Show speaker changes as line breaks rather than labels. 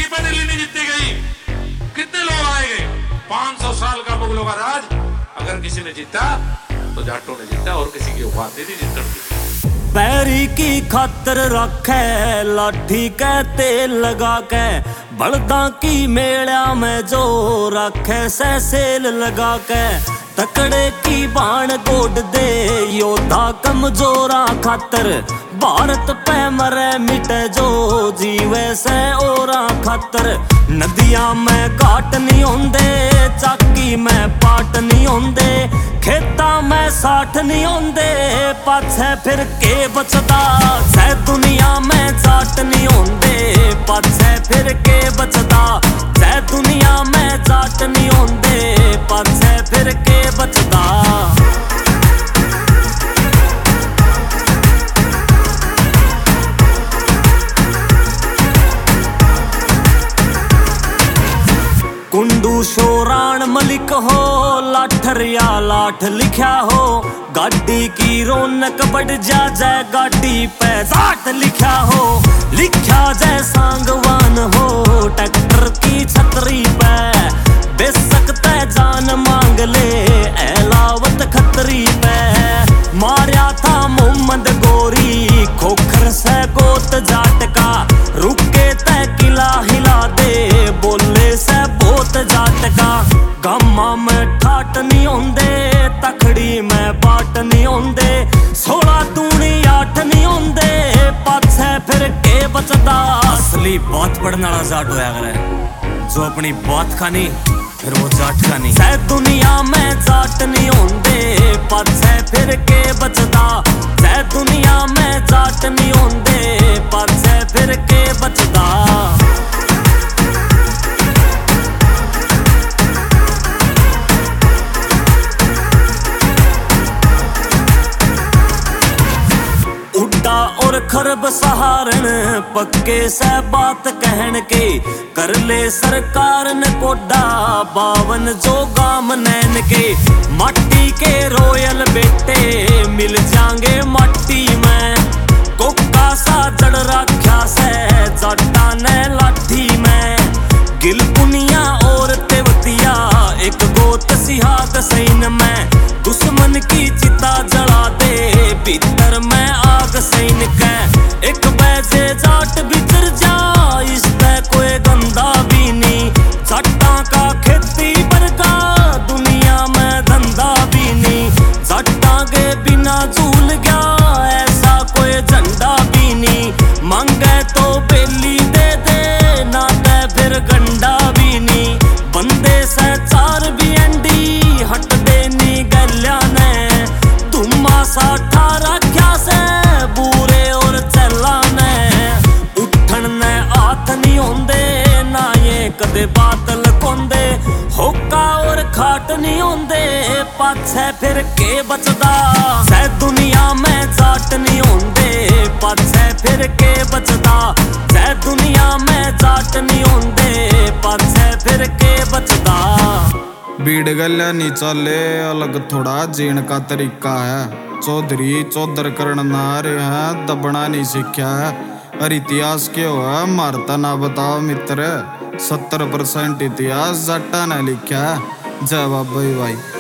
पे दिल्ली नहीं जीती गई, कितने लोग आए गए? 500 साल का मुगलों का राज अगर किसी ने जीता तो जाटों ने जीता, और किसी की औकात नहीं जीतने की।
पैरी की खातर रखे लाठी के तेल लगा के, बलदा की मेड़ा में जो रखे से सेल लगा के, तकड़े की बाण गोड दे योद्धा कमजोरा खातर, भारत पे मरे मिटे जो जीवे से ओरा खातर। नदियां में घाट नहीं होंदे, चाकी में पाट नहीं होंदे, खेता में साठ नहीं होंदे, पाछे फिर के बचदा सै दुनिया में जाट नहीं होंदे, पाछे फिर के बचदा सै दुनिया में जाट नहीं होंदे, पाछे फिर के बचदा। कुंडू शोरान मलिक हो, लाठर या लाठ लिखा हो, गाड़ी की रौनक बढ़ जा जाए गाड़ी पे जाट लिखा हो, लिखा जाए सांगवान हो ट्रैक्टर की छतरी पे, बेसकते जान मांग ले एलावत खतरी पे। मारा था मोहम्मद गोरी खोखर से गोत जाट का, रुके तय किला हिला दे बोले से बोत जाट का। गामा में ठाट नहीं होंदे, तखड़ी में बाट नहीं होंदे, 16 दूनी 8 नहीं होंदे, पाछे फिर के बचदा। असली बात पढ़ने वाला जाट होया करे, जो अपनी बात खानी फिर वो जाट खानी। सै दुनिया में जाट नहीं होंदे, पाछे फिर के बचदा, सै दुनिया में जाट नहीं होंदे, पाछे फिर के बचदा। और खरब सहारण पक्के से बात कहन के, कर ले सरकार ने कोडा 52 जो गाम नैन के। माटी के रोयल बेटे मिल जाएंगे माटी में, कोका सा जड़ रखा से जाटा ने लाठी में। गिलपुनिया और तेवतिया एक गोत सिहाग सैन में, दुश्मन की चिता जला दे भीतर में आग सैन के। एक बैसे जाट बितर जा इस पे कोई गंदा भी नहीं, जाटा का खेती बरगा दुनिया में धंधा भी नहीं, जाटा के बिना झूल गया ऐसा कोई झंडा भी नहीं। मांगे तो बेली दे दे ना दे फिर गंडा भी नहीं, बंदे से 4 भी अंडी हट देनी गल्या ने। धुम्मा सा ठारा क्या से बूरे और चला ने, उठन ने हाथ नहीं होंदे ना ये कदे बादल कोंदे, होका और खाट नहीं होंदे, पाछे फिर के बचदा। सै दुनिया में जाट नहीं होंदे, पाछे फिर के बचदा, सै दुनिया में जाट नहीं होंदे, पाछे फिर के बचदा।
बीड़ गल्या नी चले अलग थोड़ा जीण का तरीका है, चौधरी चौधर करण ना रहे हैं दबना नहीं सीखा है। और इतिहास क्यों है मारता ना बताओ मित्र, 70% इतिहास जाटा ने लिखा है। जय बाबा भाई।